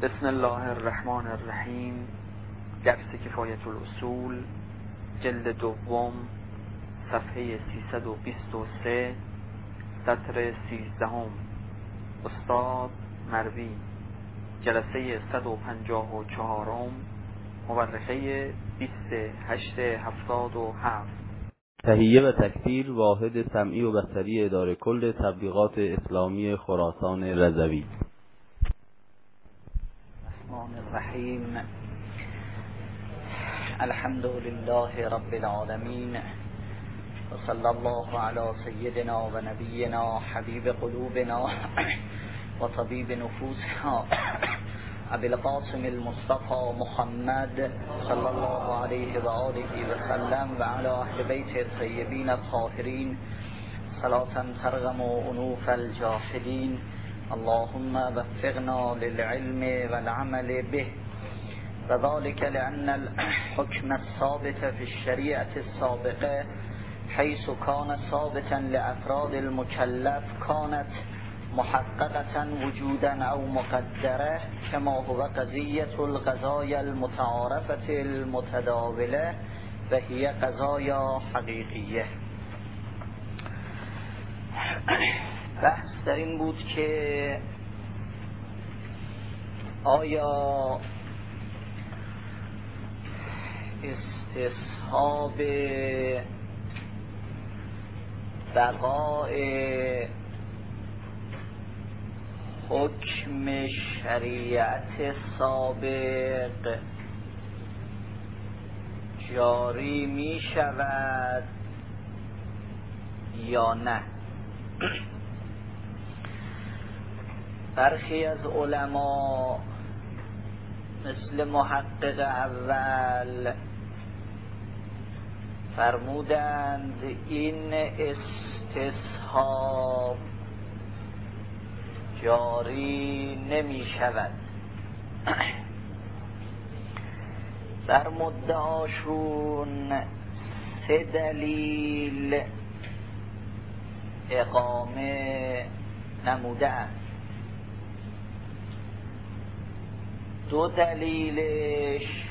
بسم الله الرحمن الرحیم. درس کفایت الاصول، جلد دوم، صفحه 323، سطر 13. استاد مروی، جلسه 154، مورخه 28/77. تهیه و تکثیر واحد سمعی و بصری اداره کل تبلیغات اسلامی خراسان رضوی. الرحمن الرحیم. الحمد لله رب العالمین و صلی الله علی سیدنا و نبینا حبیب قلوبنا و طبیب نفوسنا ابی القاسم المصطفى محمد صلی الله علیه و آله و سلم و علی اهل بیت الطیبین الطاهرین صلاة ترغم انوف الجاحدین. اللهم وفقنا للعلم والعمل به، وذلك لأن الحكم الثابت في الشريعة السابقة حيث كان ثابتا لأفراد المكلف كانت محققة وجودا أو مقدرة، كما هو قضية القضايا المتعارفة المتداولة وهي قضايا حقيقية. بحث در این بود که آیا استصحاب بقاء حکم شریعت سابق جاری می شود یا نه؟ برخی از علما مثل محقق اول فرمودند این استصحاب جاری نمی شود. بر مدعاشون 3 دلیل اقامه نمودند. 2 دلیلش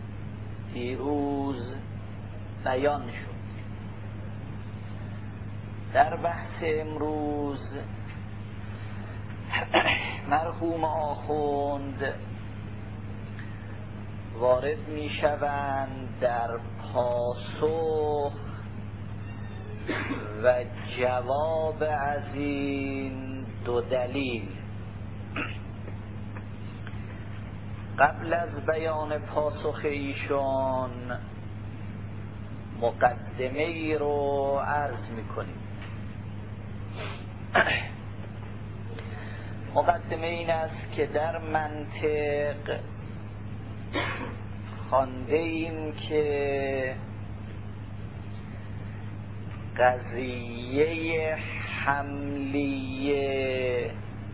دیروز بیان شد. در بحث امروز مرحوم آخوند وارد می شوند در پاسخ و جواب از این 2 دلیل. قبل از بیان پاسخ ایشان مقدمه ای رو عرض میکنیم. مقدمه این است که در منطق خوانده ایم که قضیه حملیه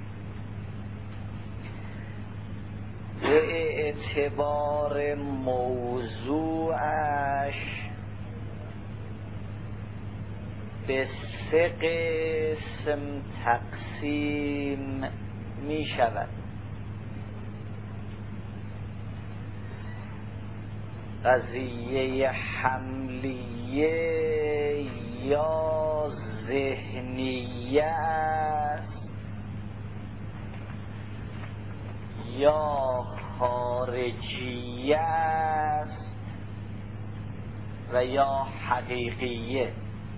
به اعتبار موضوعش به 3 قسم تقسیم می شود. قضیه حملیه یا ذهنیه است یا خارجیه است و یا حقیقیه.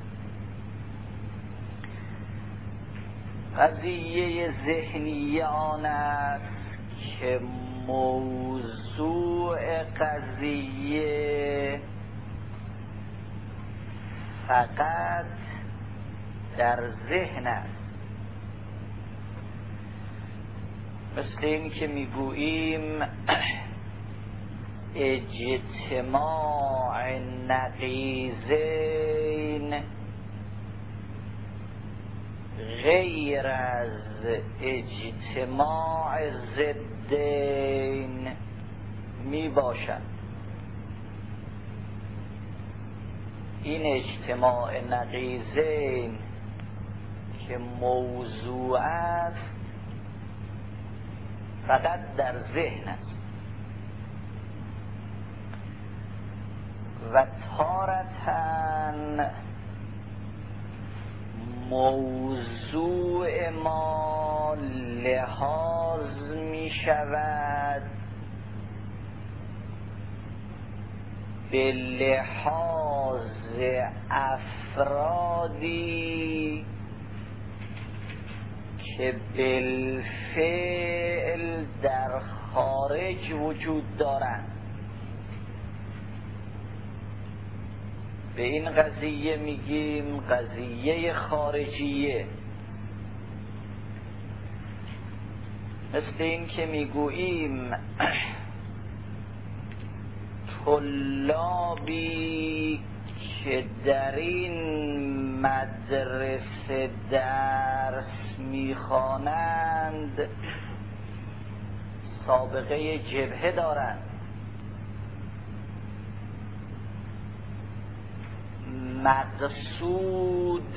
قضیه ذهنیه آن است که موضوع قضیه فقط در ذهن است. مثل این که میگوییم اجتماع نقیضین غیر از اجتماع ضدین می باشد. این اجتماع نقیضین که موضوع است فقط در ذهن است. و تارتاً موضوع ما لحاظ می شود به لحاظ افرادی که بالفعل در خارج وجود دارند. به این قضیه میگیم قضیه خارجیه. مثل این که میگوییم طلابی که در این مدرسه درس میخوانند سابقه جبهه دارند. مقصود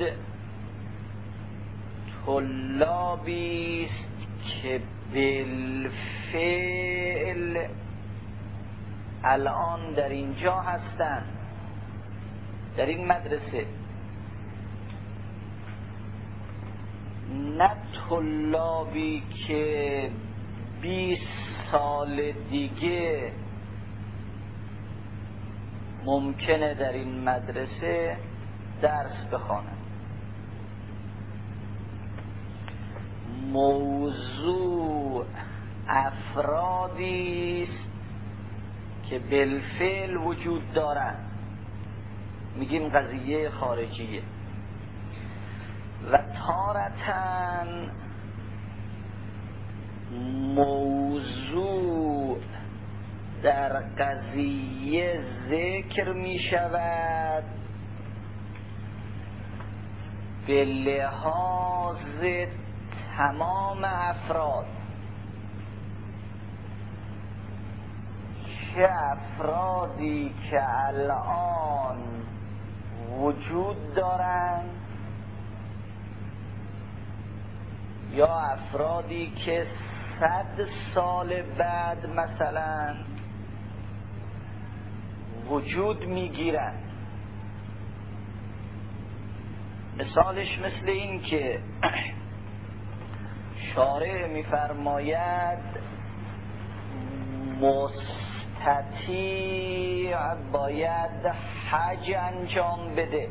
طلابی است که بالفعل الان در اینجا هستند، در این مدرسه، نه طلابی که 20 سال دیگه ممکنه در این مدرسه درس بخوانند. موضوع افرادی است که بالفعل وجود دارند، میگیم قضیه خارجیه. و تارتاً موضوع در قضیه ذکر می شود به لحاظ تمام افراد، چه افرادی که الان وجود دارند یا افرادی که 100 سال بعد مثلا وجود میگیرند. مثالش مثل این که شارع میفرماید مستطیع باید حج انجام بده.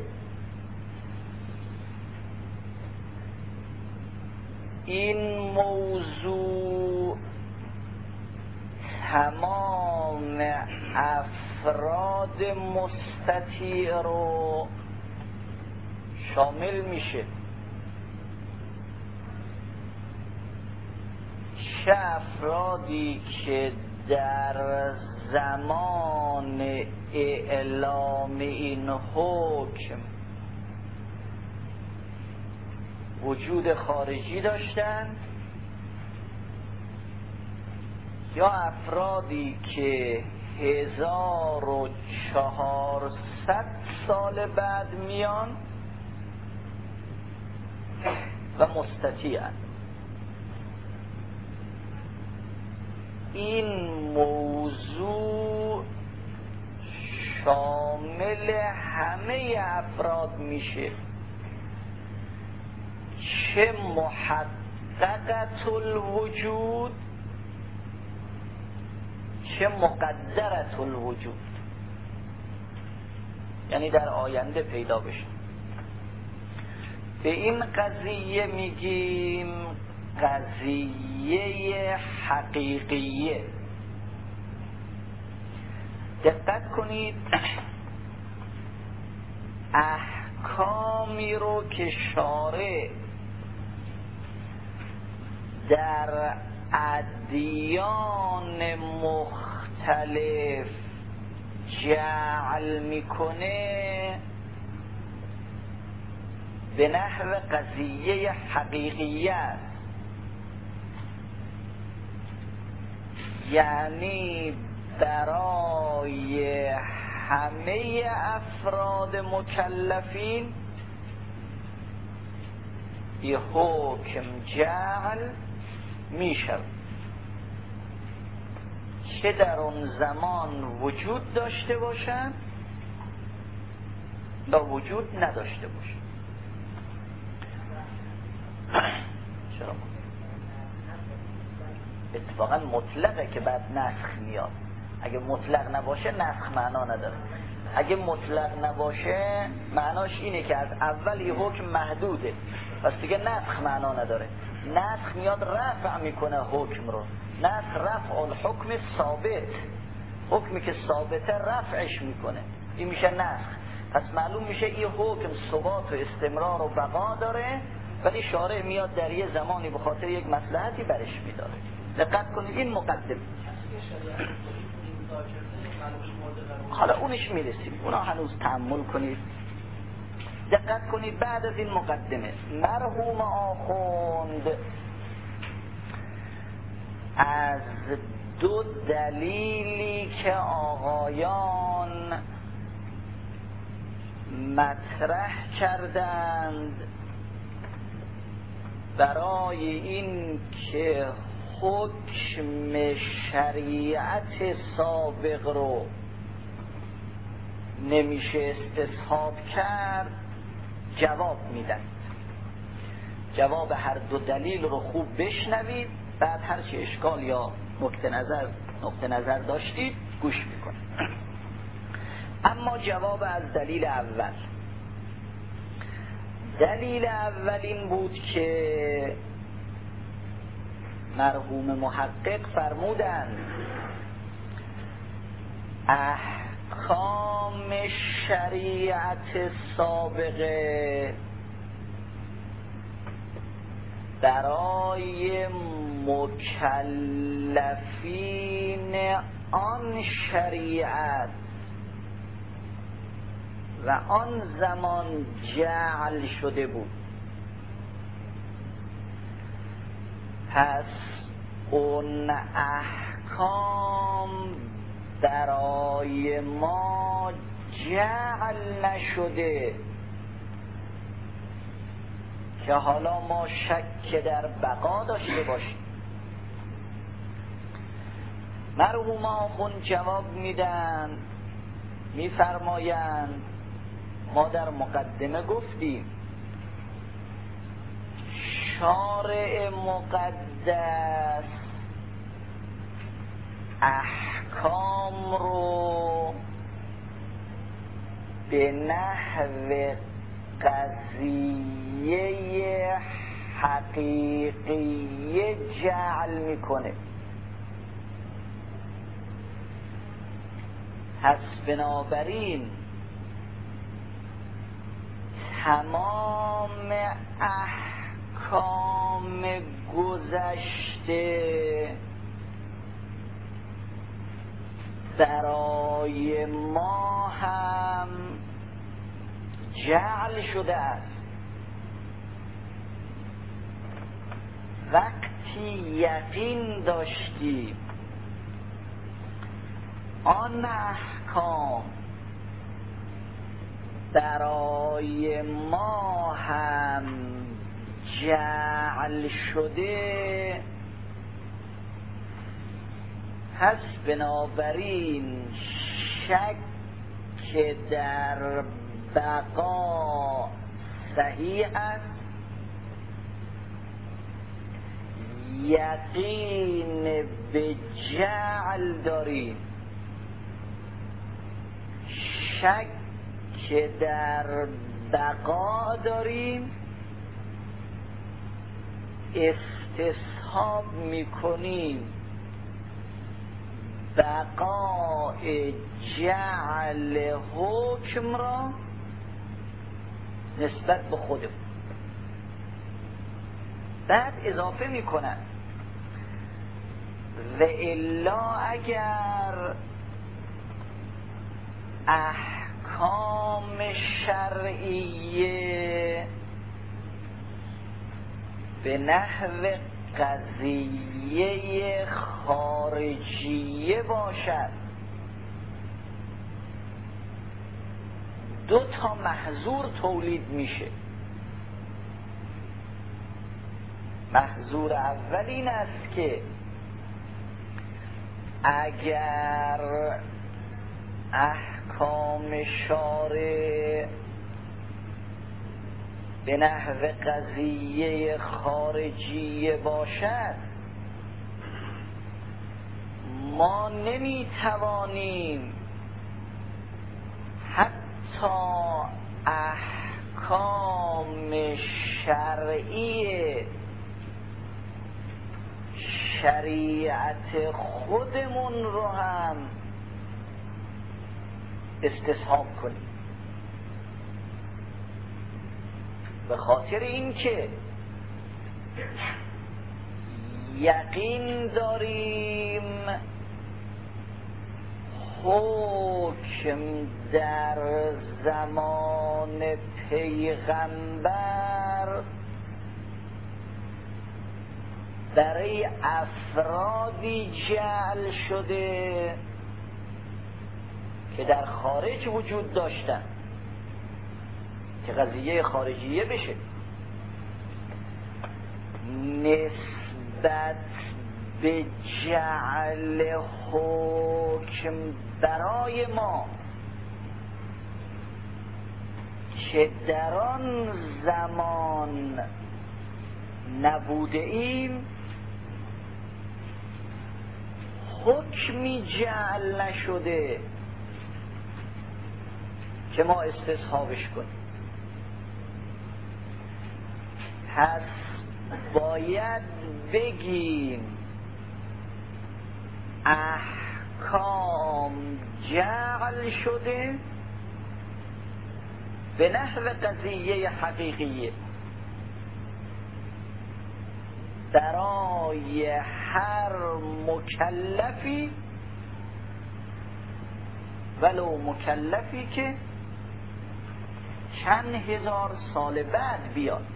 این موضوع تمام افراد مستطیع رو شامل میشه، چه افرادی که در زمان اعلام این حکم وجود خارجی داشتند یا افرادی که 1400 سال بعد میان و مستطیعن. این موضوع شامل همه افراد میشه، چه محققت الوجود چه مقدرت الوجود، یعنی در آینده پیدا بشه. به این قضیه میگیم قضیه حقیقیه. دقت کنید، احکامی رو که شارع در ادیان مختلف جعل میکنه به نحو قضیه حقیقیه است، یعنی برای همه افراد مکلفین به حکم جعل میشود. چه در اون زمان وجود داشته باشند یا وجود نداشته باشند. چرا؟ اتفاقا مطلقه که بعد نسخ میاد. اگه مطلق نباشه نسخ معنا نداره. اگه مطلق نباشه معناش اینه که از اول یه حکم محدوده، پس دیگه نسخ معنا نداره. نسخ میاد رفع میکنه حکم رو. نسخ رفع الحکم ثابت، حکمی که ثابته رفعش میکنه، این میشه نسخ. پس معلوم میشه این حکم ثبات و استمرار و بقا داره، ولی شارع میاد در یه زمانی به خاطر یک مصلحتی برش میداره. دقت کنید این مقدم، حالا اونش میرسیم، اونا هنوز تأمل کنید. دقت کنید بعد از این مقدمه مرحوم آخوند از دو دلیلی که آقایان مطرح کردند برای این که حکم شریعت سابق رو نمیشه استصحاب کرد جواب میدن. جواب هر دو دلیل رو خوب بشنوید، بعد هر چه اشکال یا نقطه نظر داشتید گوش میکنید. اما جواب از دلیل اول، دلیل اول این بود که مرحوم محقق فرمودند احکام شریعت سابقه برای مکلفین آن شریعت و آن زمان جعل شده بود. پس اون احکام برای ما جعل نشده که حالا ما شک در بقا داشته باشیم. مرحوم آخوند جواب میدن، میفرمایند ما در مقدمه گفتیم شارع مقدس احکام رو به نحو قضیه حقیقی جعل میکنه. پس بنابراین تمام احکام گذشته برای ما هم جعل شده است. وقتی یقین داشتیم آن احکام برای ما هم جعل شده، پس بنابراین شک در بقا صحیح است، یقین به جعل داریم. شک در بقا داریم، استصحاب میکنیم بقای جعل حکم را نسبت به خودمون. بعد اضافه میکنن و الا اگر احکام شرعیه به نحو قضیه خارجیه باشد، دو تا محظور تولید میشه. محظور اول این است که اگر احکام شارع به نحو قضیه خارجیه باشد، ما نمیتوانیم حتی احکام شرعی شریعت خودمون رو هم استصحاب کنیم، به خاطر اینکه یقین داریم حکم در زمان پیغمبر برای افرادی جعل شده که در خارج وجود داشتن که قضیه خارجیه بشه. نسبت به جعل حکم برای ما که در آن زمان نبوده ایم، حکمی جعل نشده که ما استصحابش کنیم. پس باید بگیم احکام جعل شده به نحو قضیه حقیقیه برای هر مکلفی، ولو مکلفی که چند هزار سال بعد بیاد.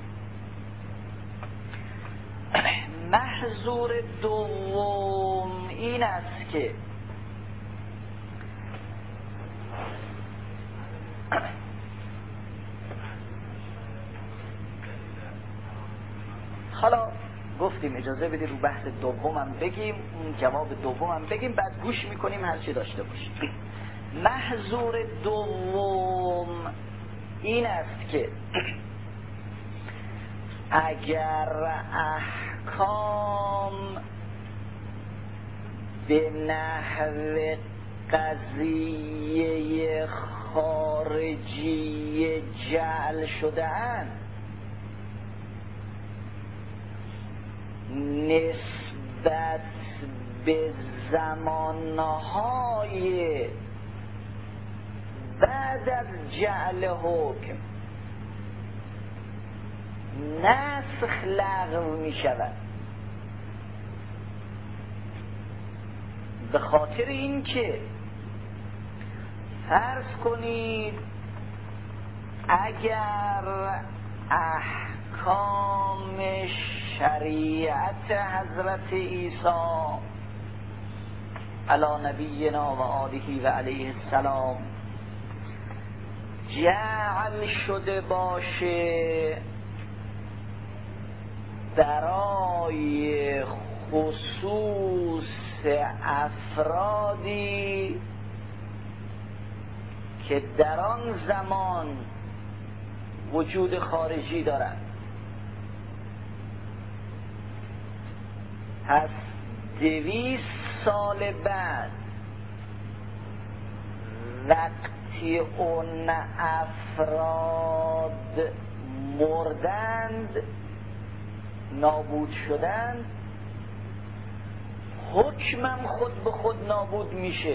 محظور دوم این است که حالا گفتیم اجازه بدید رو بحث دومم بگیم، اون جواب دومم بگیم، بعد گوش میکنیم هر چی داشته باشیم. محظور دوم این است که اگر احکام به نحو قضیه خارجی جعل شده‌اند، نسبت به زمانهای بعد از جعل حکم نسخ لغو می شود. به خاطر اینکه فرض کنید اگر احکام شریعت حضرت عیسی علی نبینا و آله و علیه السلام جعل شده باشه برای خصوص افرادی که در آن زمان وجود خارجی دارند، پس 200 سال بعد وقتی اون افراد مردند، نابود شدند، حکمم خود به خود نابود میشه.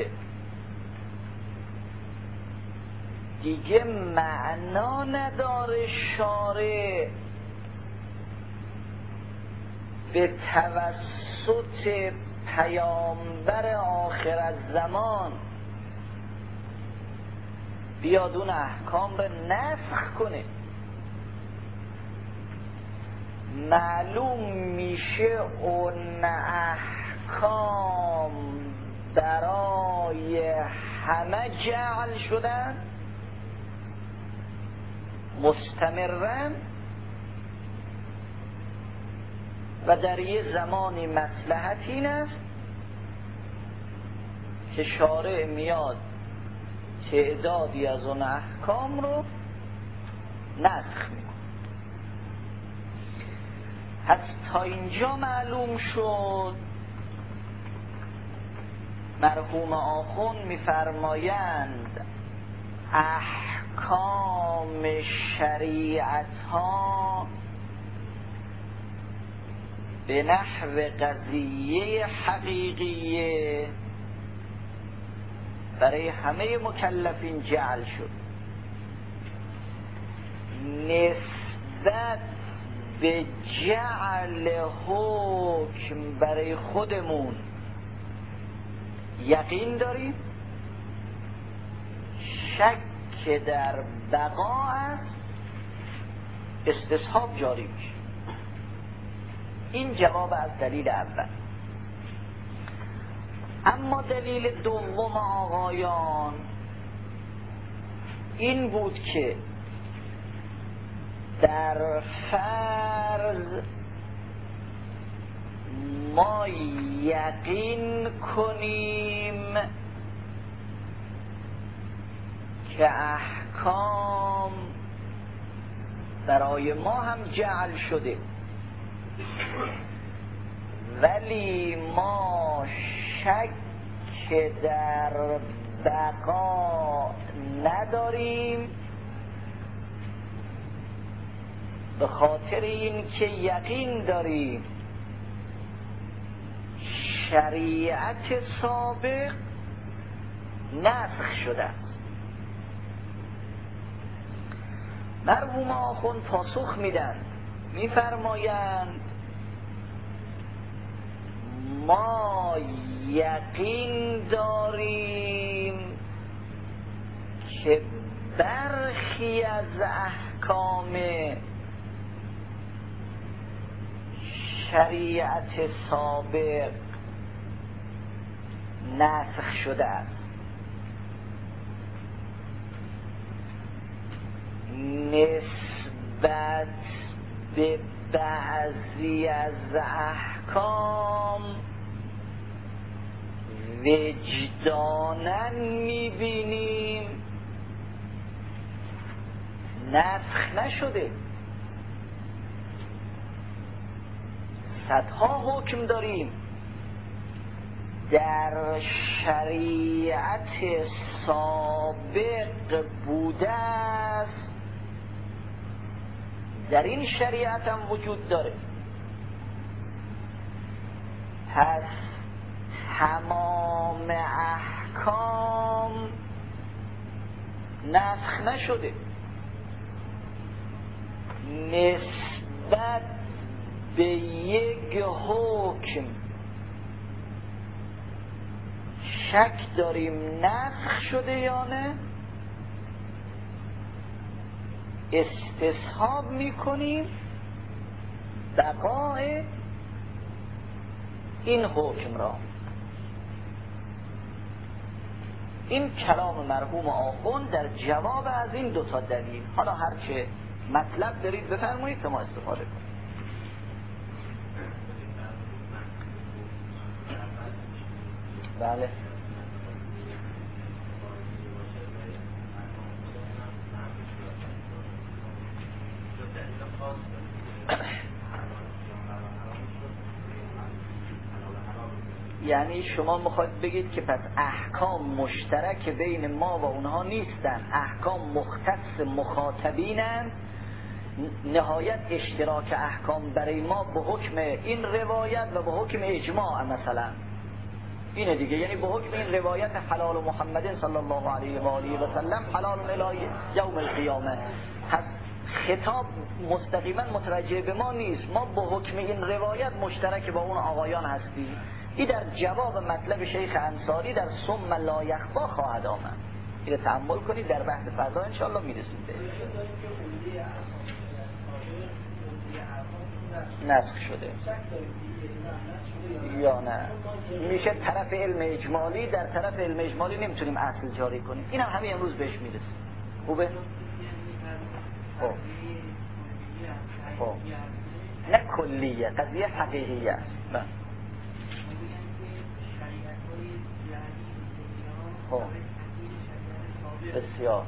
دیگه معنا نداره شارع به توسط پیامبر آخر الزمان بیاد اون احکام رو نسخ کنه. معلوم میشه اون احکام برای همه جعل شدن، مستمرن و در یه زمانی مصلحت این است که شارع میاد تعدادی از اون احکام رو نسخ میکنه. پس تا اینجا معلوم شد مرحوم آخوند میفرمایند احکام شریعت ها به نحو قضیه حقیقیه برای همه مکلفین جعل شد. نسبت به جعل حکم برای خودمون یقین داریم، شک در بقا است، استصحاب جاری میشه. این جواب از دلیل اول. اما دلیل دوم آقایان این بود که در فرض ما یقین کنیم که احکام برای ما هم جعل شده، ولی ما شک در بقا نداریم، به خاطر این که یقین داریم شریعت سابق نسخ شده است. مرحوم آخوند پاسخ میدن، میفرمایند ما یقین داریم که برخی از احکام شریعت سابق نسخ شده است، نسبت به بعضی از احکام وجداناً میبینیم نسخ نشده. صدها حکم داریم در شریعت سابق بوده است، در این شریعت هم وجود داره. پس تمام احکام نسخ نشده، نسبت به یک حکم شک داریم نسخ شده یا نه، استصحاب میکنیم بقای این حکم را. این کلام مرحوم آخوند در جواب از این دوتا دلیل. حالا هرچه مطلب دارید بفرمایید تا ما استفاده کنیم. بله یعنی شما میخواید بگید که پس احکام مشترک بین ما و اونها نیستن، احکام مختص مخاطبینن، نهایت اشتراک احکام برای ما به حکم این روایت و به حکم اجماع مثلا اینه دیگه، یعنی به حکم این روایت حلال محمد صلی الله علیه و آله و سلم حلال الی یوم القیامه. پس خطاب مستقیما متوجه به ما نیست، ما به حکم این روایت مشترک با اون آقایان هستیم. این در جواب مطلب شیخ انصاری در ثم لا یخفا خواهد آمد. اینو تأمل کنید، در بحث فردا انشاءالله میرسیم بهش. نسخ شده یا نه میشه طرف علم اجمالی، در طرف علم اجمالی نمیتونیم اصل جاری کنیم. این هم همین امروز بهش میرسیم. خوبه؟ خب نه کلیه، قضیه حقیقیه است. خب بسیار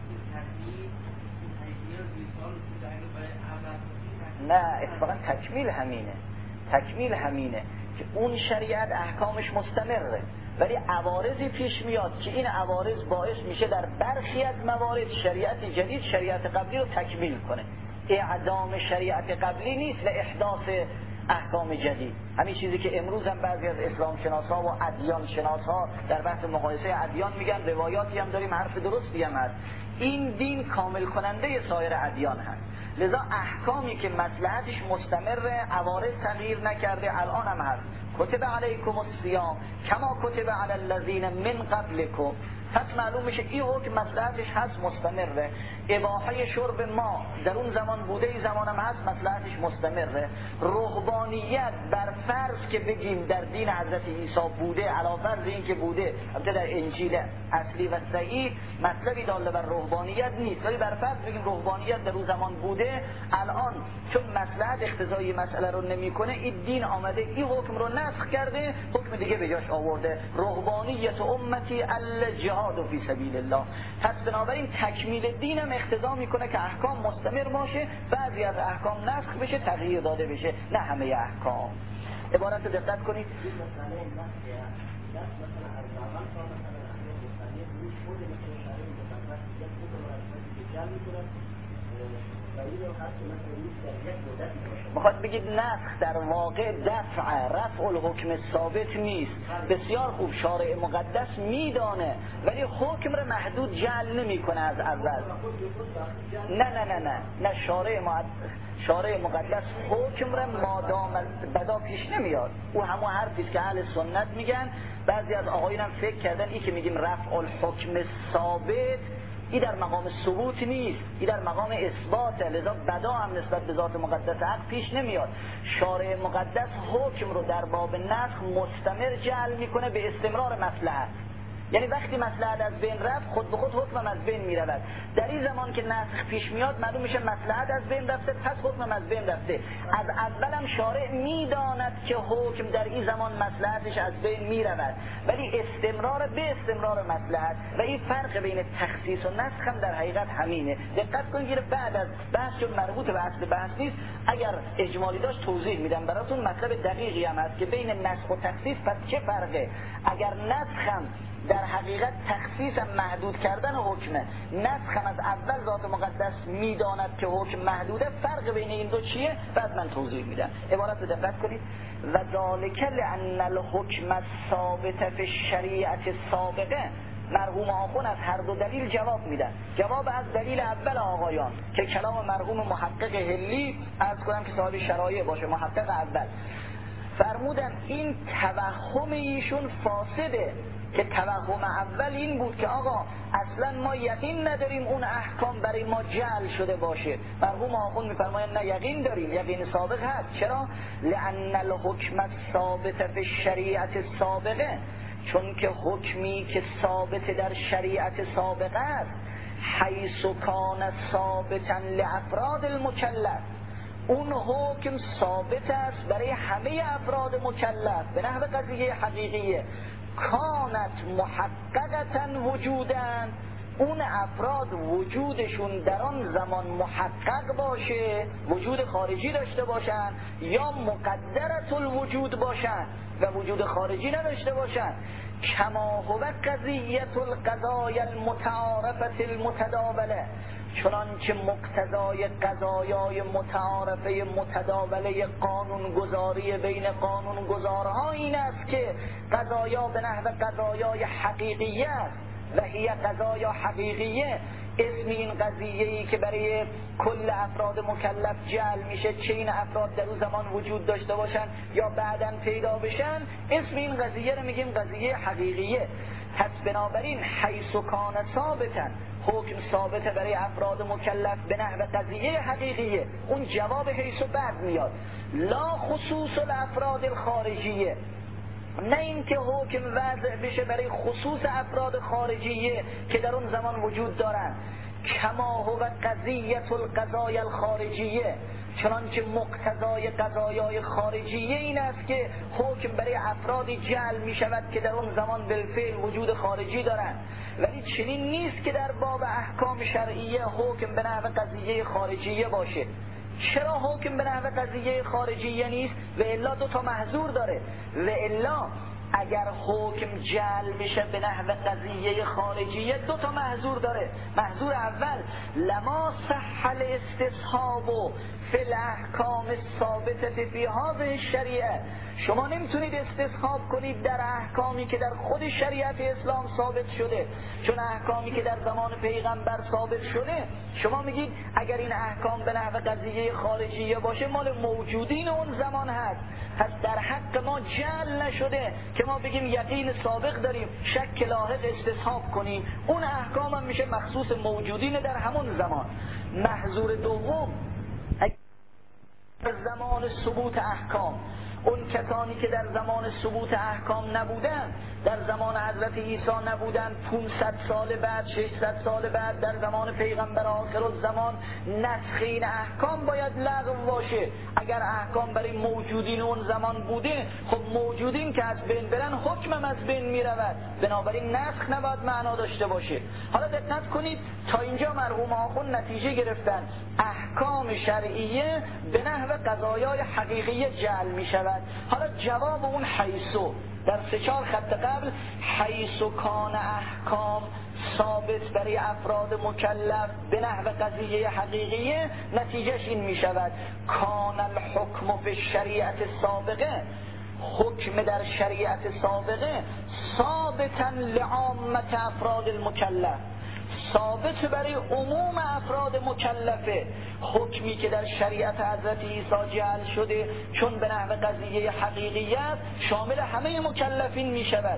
نه اتفاقا تکمیل همینه که اون شریعت احکامش مستمره، ولی عوارضی پیش میاد که این عوارض باعث میشه در برخی از موارد شریعت جدید شریعت قبلی رو تکمیل کنه. اعدام شریعت قبلی نیست و احداث احکام جدید. همین چیزی که امروز هم بعضی از اسلام شناسا و ادیان شناسا در بحث مقایسه ادیان میگن، روایاتی هم داریم حرف درستی هم هست، این دین کامل کننده سایر ادیان هست. لذا احکامی که مصلحتش مستمره، عوارض تغییر نکرده، الان هم هست. کتب علیکم الصیام کما کتب علی الذین من قبلکم. پس معلوم میشه این حکم مصلحتش هست، مستمره. اباحه شرب ما در اون زمان بوده، این زمان هم هست، مصلحتش مستمره. رهبانیت بر فرض که بگیم در دین حضرت عیسی بوده، علی فرض این که بوده، البته در انجیل اصلی و صحیح مطلبی داله بر رهبانیت نیست، ولی بر فرض بگیم رهبانیت در اون زمان بوده، الان چون مصلحت اقتضای مسئله رو نمیکنه، این دین آمده این حکم رو نسخ کرده، حکم دیگه به جاش آورده. رهبانیت امتی الجهاد فی سبیل الله. پس بنابراین تکمیل دین هم اقتضا میکنه که احکام مستمر باشه، بعضی از احکام نسخ بشه، تغییر داده بشه، نه همه احکام. عبارت رو دقت کنید. میخواد بگید نسخ در واقع رفع الحکم ثابت نیست. بسیار خوب، شارع مقدس میدانه ولی حکم رو محدود جعل نمیکنه از اول. نه شارع مقدس حکم رو مادام بدا پیش نمیاد. او همون حرفی است که اهل سنت میگن. بعضی از آقایون هم فکر کردن این که میگیم رفع الحکم ثابت، این در مقام ثبوت نیست، این در مقام اثباته، لذا بدا هم نسبت به ذات مقدس حق پیش نمیاد. شارع مقدس حکم رو در باب نسخ مستمر جعل میکنه به استمرار مصلحت. یعنی وقتی مصلحت از بین رفت، خود به خود حکم از بین میرود. در این زمان که نسخ پیش میاد، معلوم میشه مصلحت از بین رفته، پس حکم از بین رفته. از اولم شارع میداند که حکم در این زمان مصلحتش از بین میرود، ولی استمرار به استمرار مصلحت. و این فرق بین تخصیص و نسخ هم در حقیقت همینه. دقت کنید که بعد از بحث چون مربوط به اصل بحث نیست، اگر اجمالی داشت توضیح میدم براتون. مطلب دقیقی هم هست که بین نسخ و تخصیص پس چه فرقه. اگر نسخ هم در حقیقت تخصیص محدود کردن حکمه، نسخ هم از اول ذات مقدس میداند که حکم محدوده، فرق بین این دو چیه؟ بعد من توضیح میدم. عبارت رو دقت کنید. و ذالک لان الحکم الثابت فی الشریعه السابقه. مرحوم آخون از هر دو دلیل جواب میدن. جواب از دلیل اول آقایان که کلام مرحوم محقق هلی، عرض کنم که صاحب شرایع باشه، محقق اول فرمودن این توهم ایشون فاسده، که توهم اول این بود که آقا اصلا ما یقین نداریم اون احکام برای ما جعل شده باشه. مرحوم آخوند میفرمایند نه، یقین داریم، یقین سابق هست. چرا؟ لأن الحکم الثابت فی الشریعه السابقه. چون که حکمی که ثابت در شریعت سابقه است، حیث کان ثابتا لافراد المکلف، اون حکم ثابت است برای همه افراد مکلف به نحو قضیه حقیقیه. کانت محققتا وجودن، اون افراد وجودشون در آن زمان محقق باشه، وجود خارجی داشته باشن، یا مقدرت الوجود باشن و وجود خارجی نداشته باشن. کما هو قضیت القضای المتعارفه المتداوله، چنانچه مقتضای قضایای متعارفه متداوله قانون گذاری بین قانون گذارها این است که قضایا به نحو قضایای حقیقیه است. و هی قضایا حقیقیه، اسم این قضیه‌ای که برای کل افراد مکلف جعل میشه، چه این افراد در اون زمان وجود داشته باشن یا بعداً پیدا بشن، اسم این قضیه رو میگیم قضیه حقیقیه. پس بنابراین حیث کان ثابتا، حکم ثابت برای افراد مکلف به نحو قضیه حقیقیه، اون جواب حیث بعد میاد. لا خصوص الافراد الخارجیه، نه این که حکم وضع بشه برای خصوص افراد خارجیه که در اون زمان وجود دارن. کما هو قضیت القضای الخارجیه، چنانکه مقتضای قضایای خارجیه این است که حکم برای افرادی جعل می شود که در اون زمان بالفعل وجود خارجی دارند، ولی چنین نیست که در باب احکام شرعیه حکم به نحو قضیه خارجیه باشه. چرا حکم به نحو قضیه خارجیه نیست؟ و الا دو تا محظور داره. و الا اگر حکم جعل بشه به نحو قضیه خارجیه دو تا محظور داره. محظور اول لما صح الاستصحاب فی الاحکام الثابته فی هذه الشریعه، شما نمیتونید استصحاب کنید در احکامی که در خود شریعت اسلام ثابت شده، چون احکامی که در زمان پیغمبر ثابت شده شما میگید اگر این احکام به نحو قضیه خارجیه باشه مال موجودین اون زمان هست، پس در حق ما جعل نشده که ما بگیم یقین سابق داریم شک لاحق استصحاب کنیم، اون احکام هم میشه مخصوص موجودین در همون زمان. محظور دوم زمان ثبوت احکام، اون کسانی که در زمان ثبوت احکام نبودن، در زمان حضرت عیسی نبودن، 500 سال بعد 600 سال بعد در زمان پیغمبر آخرالزمان نسخ این احکام باید لغو باشه. اگر احکام برای موجودین اون زمان بوده، خب موجودین که از بین برن حکمم از بین میرود، بنابراین نسخ نباید معنا داشته باشه. حالا دقت کنید تا اینجا مرحوم آخوند نتیجه گرفتن احکام شرعیه به نحو قضایای حقیقیه جعل می شود. حالا جواب اون حیثو در 3-4 خط قبل، حیث کان احکام ثابت برای افراد مکلف به نحو قضیه حقیقیه، نتیجهش این می شود کان الحکم فی الشریعت سابقه، حکم در شریعت سابقه ثابتا لعامت افراد المکلف، ثابت برای عموم افراد مکلفه. حکمی که در شریعت حضرت عیسی جعل شده چون به نحو قضیه حقیقیت شامل همه مکلفین می شود،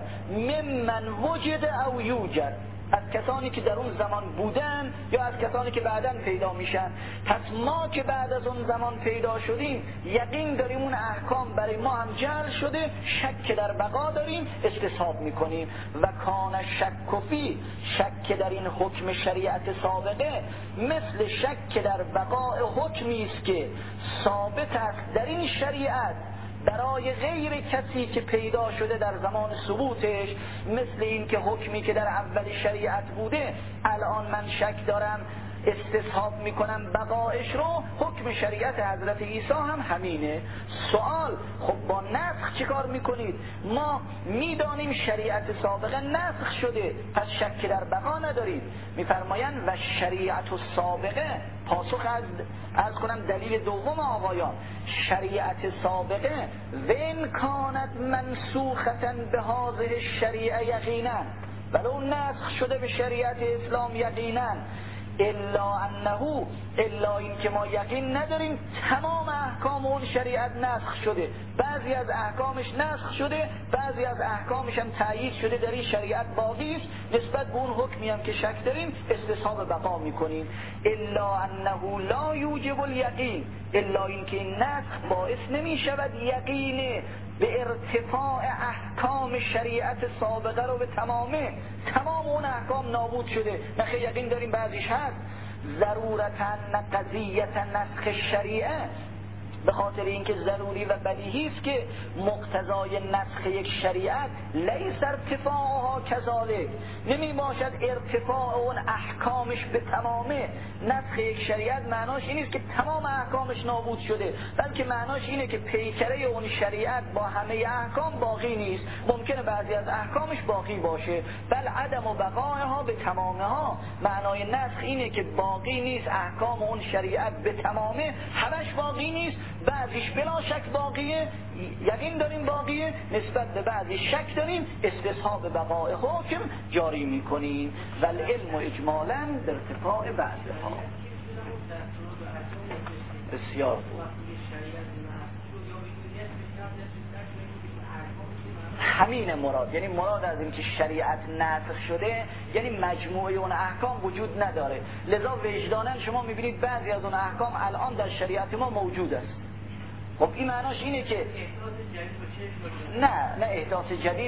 ممن وجد او یوجد، از کسانی که در اون زمان بودن یا از کسانی که بعداً پیدا میشن. پس ما که بعد از اون زمان پیدا شدیم یقین داریم اون احکام برای ما هم جعل شده، شک در بقا داریم استصحاب میکنیم. و کان شک فی، شک در این حکم شریعت سابقه مثل شک در بقاء حکمی است که ثابت است در این شریعت برای غیر کسی که پیدا شده در زمان ثبوتش، مثل این که حکمی که در اول شریعت بوده الان من شک دارم استصحاب میکنم بقایش رو، حکم شریعت حضرت عیسی هم همینه. سوال خب با نسخ چی کار میکنید؟ ما میدانیم شریعت سابقه نسخ شده پس شک در بقا نداریم. میفرمایند و شریعت سابقه، پاسخ از کنم دلیل دوم آقایان، شریعت سابقه وین کانت منسوختا به هذه الشریعه یقینا، ولو نسخ شده به شریعت اسلام یقینا، الا این که ما یقین نداریم تمام احکام اون شریعت نسخ شده، بعضی از احکامش نسخ شده، بعضی از احکامش هم تأیید شده در این شریعت باقی است، نسبت به اون حکمی هم که شک داریم استصحاب بقا میکنیم. الا انه لا یوجب الیقین، الا این که این نسخ باعث نمی شود یقین به ارتفاع احکام شریعت سابقه رو به تمام اون احکام نابود شده. نخیر یقین داریم بعضیش هست. ضرورتا قضیت نسخ شریعه، به خاطر اینکه ضروری و بدیهی است که مقتضای نسخ یک شریعت لیس ارتفاعها کذالک، نمی باشد ارتفاع اون احکامش به تمامه. نسخ یک شریعت معناش این نیست که تمام احکامش نابود شده، بلکه معناش اینه که پیکره اون شریعت با همه احکام باقی نیست، ممکنه بعضی از احکامش باقی باشه، بل عدم و بقایها به تمامها. معنای نسخ اینه که باقی نیست احکام اون شریعت به تمامه، همش باقی نیست، بعضیش بلا شک باقیه، یقین داریم باقیه، نسبت به بعضی شک داریم، استصحاب بقاء حکم جاری میکنیم. و العلم اجمالا به ارتفاع بعضها. بسیار همین مراد، یعنی مراد از این که شریعت نسخ شده یعنی مجموعه اون احکام وجود نداره، لذا وجدانا شما میبینید بعضی از اون احکام الان در شریعت ما موجود است. خب این معناش اینه که نه احداث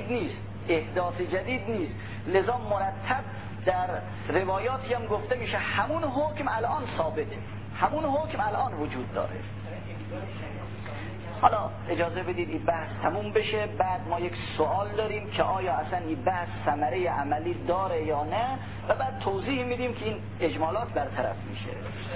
جدید نیست، لذا مرتب در روایاتی هم گفته میشه همون حکم الان ثابته، همون حکم الان وجود داره. حالا اجازه بدید این بحث تموم بشه، بعد ما یک سوال داریم که آیا اصلا این بحث ثمره عملی داره یا نه، و بعد توضیح میدیم که این اجمالات برطرف میشه.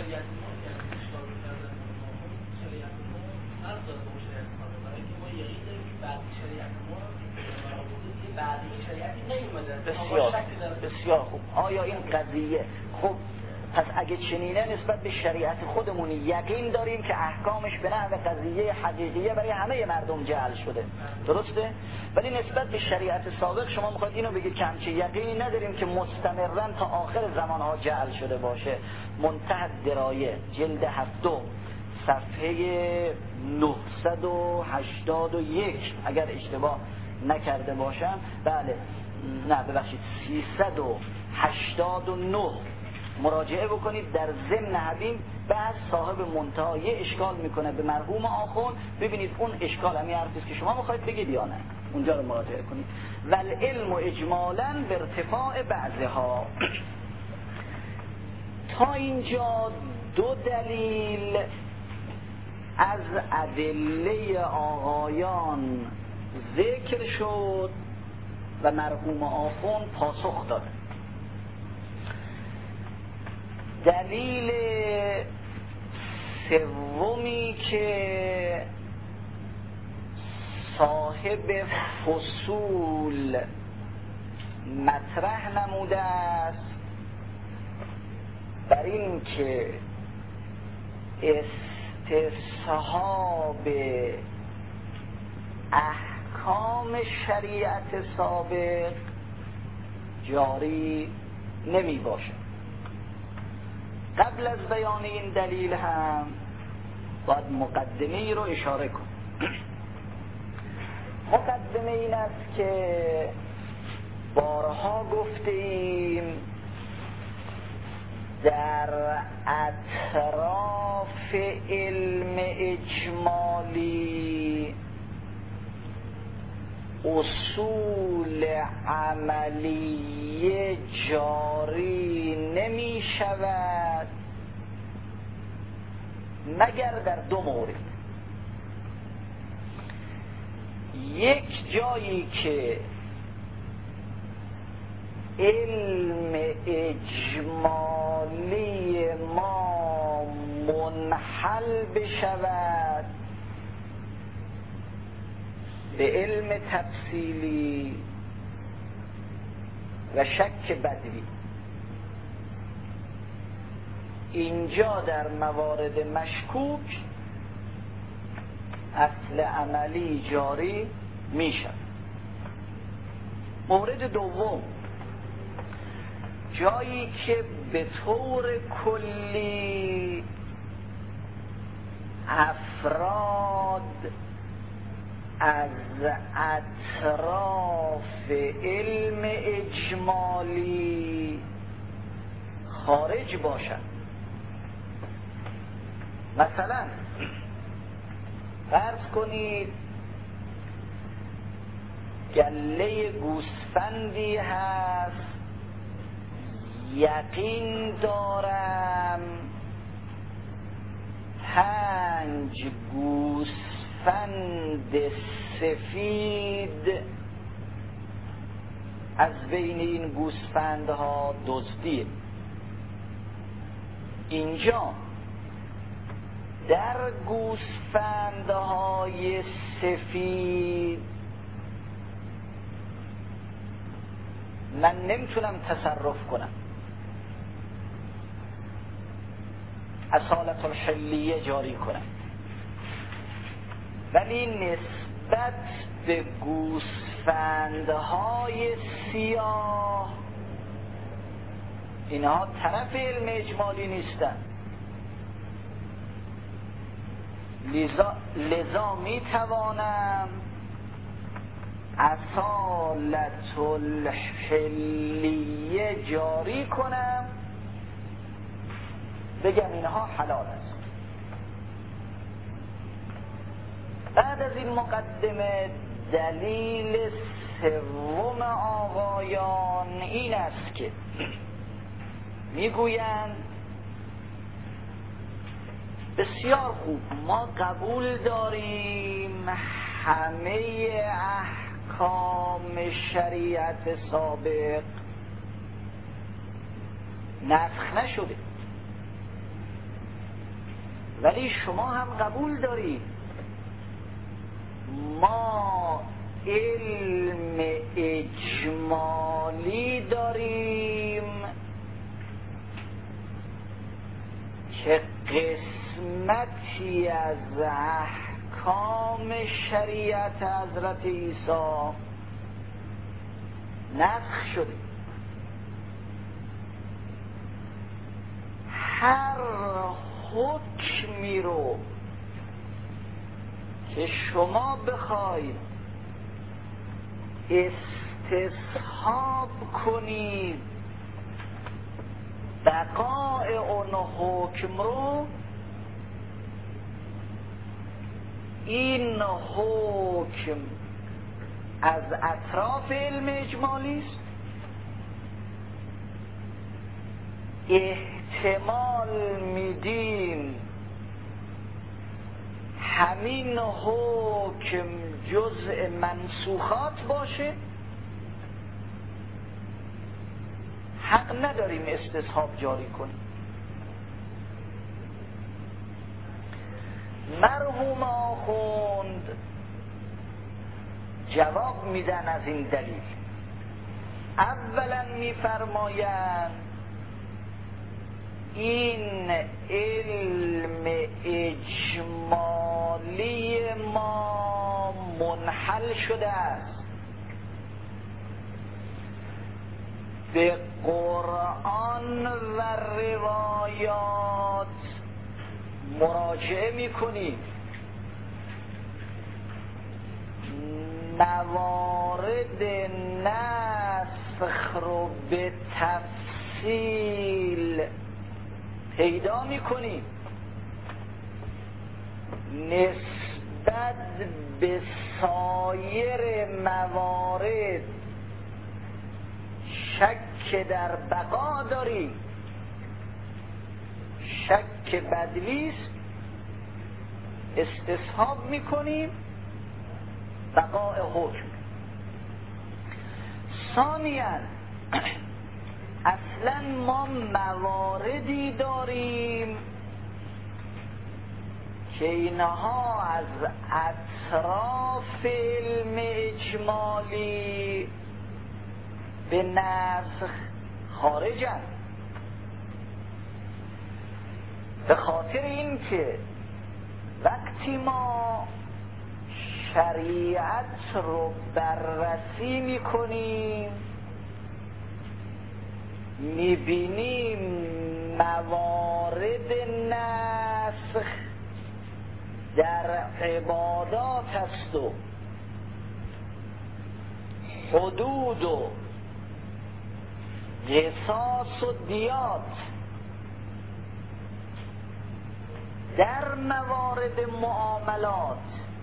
بسیار خوب. آیا این قضیه خب پس اگه چنینه نسبت به شریعت خودمون یقین داریم که احکامش به نحو قضیه حقیقیه برای همه مردم جعل شده، درسته؟ ولی نسبت به شریعت سابق شما میخواید اینو بگید که همچه یقینی نداریم که مستمرن تا آخر زمانها جعل شده باشه. منتهی درایه جلد 7 صفحه 981 اگر اشتباه نکرده باشم، بله نه ببخشید 389 مراجعه بکنید. در ضمن همین بعد صاحب منتهی اشکال میکنه به مرحوم آخوند، ببینید اون اشکال همین حرفیست که شما میخواید بگید یا نه، اونجا رو مراجعه کنید. والعلم اجمالا به ارتفاع بعضها. تا اینجا دو دلیل از ادله آقایان ذکر شد و مرحوم آخوند پاسخ داد. دلیل سومی که صاحب فصول مطرح نموده است بر این که استصحاب احکام شریعت سابق جاری نمی باشد. قبل از بیان این دلیل هم باید مقدمه‌ای رو اشاره کنم. مقدمه این است که بارها گفتیم در اطراف علم اجمالی اصول عملی جاری نمی شود مگر در دو مورد. یک جایی که علم اجمالی ما منحل بشود به علم تفصیلی و شک بدوی. اینجا در موارد مشکوک اصل عملی جاری می شود. مورد دوم، جایی که به طور کلی افراد از اطراف علم اجمالی خارج باشد. مثلا فرض کنید گله گوسفندی هست، یقین دارم 5 گوسفند سفید از بین این گوسفندها دزدیه. اینجا در گوسفندهای سفید من نمیتونم تصرف کنم، اصالت الحلیه جاری کنم، ولی نسبت به گوسفندهای سیاه اینها طرف علم اجمالی نیستن، لذا می توانم اصالت الحلیه جاری کنم، بگم اینها حلال است. بعد از این مقدمه دلیل سوم آقایان این است که میگویند بسیار خوب، ما قبول داریم همه احکام شریعت سابق نسخ نشده، ولی شما هم قبول دارید ما علم اجمالی داریم که قسمتی از احکام شریعت حضرت عیسی نسخ شده. هر حکمی رو که شما بخواید استصحاب کنید بقای اون حکم رو، این حکم از اطراف علم اجمالی است. احتمال میدیم همین حکم جزء منسوخات باشه، حق نداریم استصحاب جاری کنیم. مرحوم آخوند جواب میدن از این دلیل. اولا میفرمایند این علم اجمالی ما منحل شده است، به قرآن و روایات مراجعه میکنید، موارد نسخ رو به تفصیل پیدا میکنید، نسبت به سایر موارد شک در بقا دارید، شک بدلیست، استصحاب میکنیم بقای حکم. ثانیاً اصلا ما مواردی داریم که اینها از اطراف علم اجمالی به نسخ خارجند، به خاطر این که وقتی ما شریعت رو بررسی میکنیم میبینیم موارد نسخ در عبادات است و حدود و قصاص و دیات، در موارد معاملات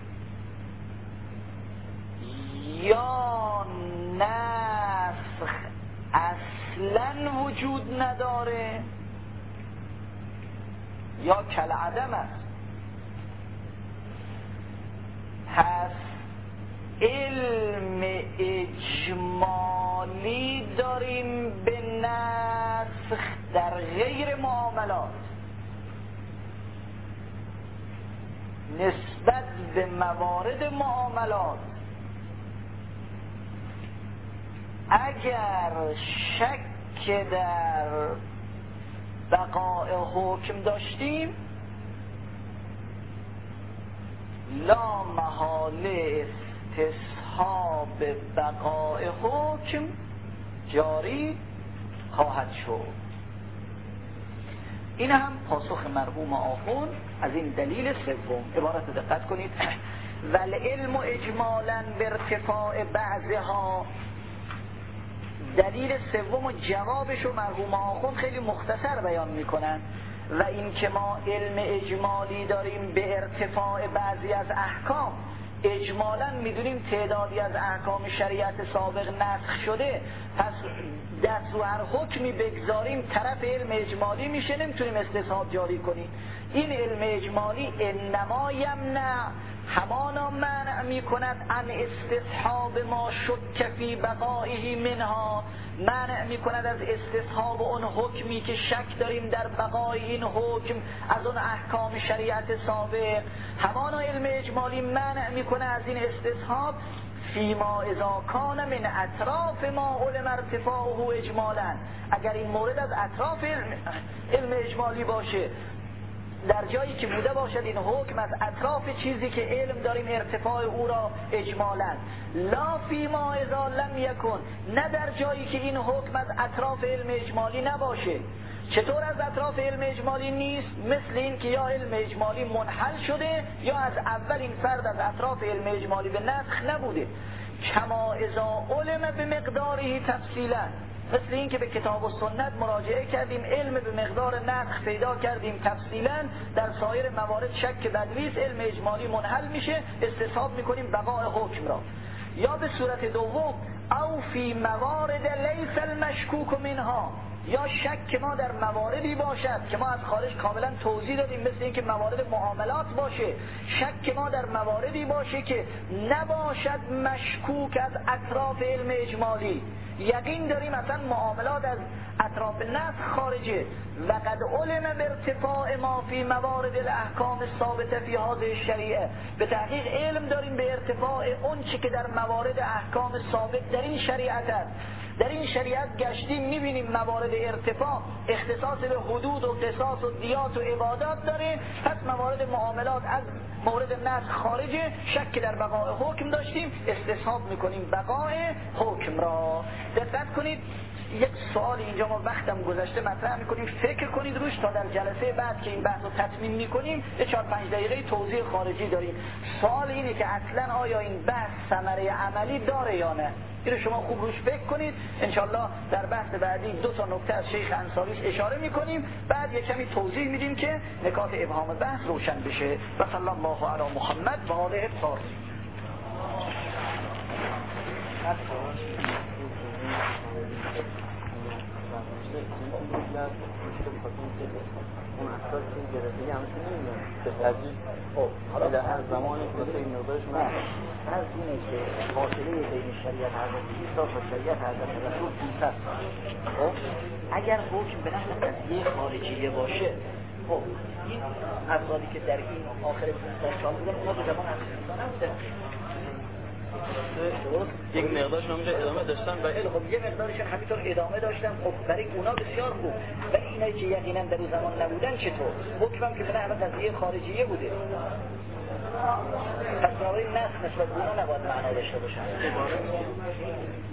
یا نسخ اصلا وجود نداره یا کالعدم است. پس علم اجمالی داریم به نسخ در غیر معاملات، نسبت به موارد معاملات اگر شک در بقای حکم داشتیم لا محاله استصحاب بقای حکم جاری خواهد شد. این هم پاسخ مرحوم آخوند از این دلیل سوم. عبارت دقت کنید. والعلم اجمالا به ارتفاع بعضها، دلیل سوم و جوابشو مرحوم آخوند خیلی مختصر بیان میکنن. و این که ما علم اجمالی داریم به ارتفاع بعضی از احکام، اجمالاً میدونیم تعدادی از احکام شریعت سابق نسخ شده، پس دست رو هر حکمی بگذاریم طرف علم اجمالی میشه، نمیتونیم استصحاب جاری کنیم. این علم اجمالی انما یمنع، همانا منع میکند ان استصحاب ما شک فی بقائه منها، منع میکند از استصحاب اون حکمی که شک داریم در بقای این حکم از اون احکام شریعت سابق. همانا علم اجمالی منع میکنه از این استصحاب فیما اذا کان من اطراف ما علم ارتفاعه اجمالا، اگر این مورد از اطراف علم اجمالی باشه، در جایی که بوده باشد این حکم از اطراف چیزی که علم داریم ارتفاع او را اجمالا، لا فیما اذا لم یکن، نه در جایی که این حکم از اطراف علم اجمالی نباشه. چطور از اطراف علم اجمالی نیست؟ مثل این که یا علم اجمالی منحل شده یا از اول این فرد از اطراف علم اجمالی به نسخ نبوده. کما اذا علم به مقداره تفصیلا، مثل این که به کتاب و سنت مراجعه کردیم، علم به مقدار نسخ پیدا کردیم تفصیلا، در سایر موارد شک بدویست، علم اجمالی منحل میشه، استصحاب میکنیم بقاء حکم را. یا به صورت دوم او فی موارد لیس المشکوک منها، یا شک ما در مواردی باشد که ما از خارج کاملا توضیح دادیم، مثل اینکه موارد معاملات باشه، شک ما در مواردی باشه که نباشد مشکوک از اطراف علم اجمالی، یقین داریم اصلا معاملات از اطراف نسخ خارجه. و قد علم بارتفاع ما فی موارد الاحکام ثابته فی هذه الشریعه، به تحقیق علم داریم به ارتفاع اون چی که در موارد احکام ثابت در این شریعت است. در این شریعت گشتیم میبینیم موارد ارتفاع اختصاص به حدود و قصاص و دیات و عبادات داره، پس موارد معاملات از مورد نسخ خارجه، شک در بقاء حکم داشتیم، استصحاب میکنیم بقاء حکم را. دقت کنید، یک سوال اینجا ما وقتم گذشته مطرح میکنیم، فکر کنید روش تا در جلسه بعد که این بحث رو تتمیم میکنیم یه 4-5 دقیقه توضیح خارجی داریم. سوال اینه که اصلا آیا این بحث ثمره عملی داره یا نه؟ اینو شما خوب روش فکر کنید. انشالله در بحث بعدی 2 نکته از شیخ انصاریش اشاره میکنیم، بعد یک کمی توضیح میدیم که نکات ابهام بحث روشن بشه. و صلی الله علی محمد و آله الطاهرین. اون اساس این گرفتگی همشون نمیدونم به تدریج حالا در هر زمانی که این مقدارش من هر اینه که فاصله بین شریعت حضرت عیسی و شریعت حضرت رسول 500 سال. خب اگر حکم به نحو قضیه خارجیه باشه، خب این افرادی که در این آخر 500 سال بودن اونا به زمان حضرت عیسی نبودن، یک مقدارشون اونجا ادامه داشتن و خب یه مقدارشون همینطور ادامه داشتن. خب برای اونا بسیار خوب، ولی اینایی که یقینا در اون زمان نبودن چطور؟ حکمم که به نحو قضیه خارجیه بوده، پس برای نسخ نسبت به اونا نباید معنا داشته باشن.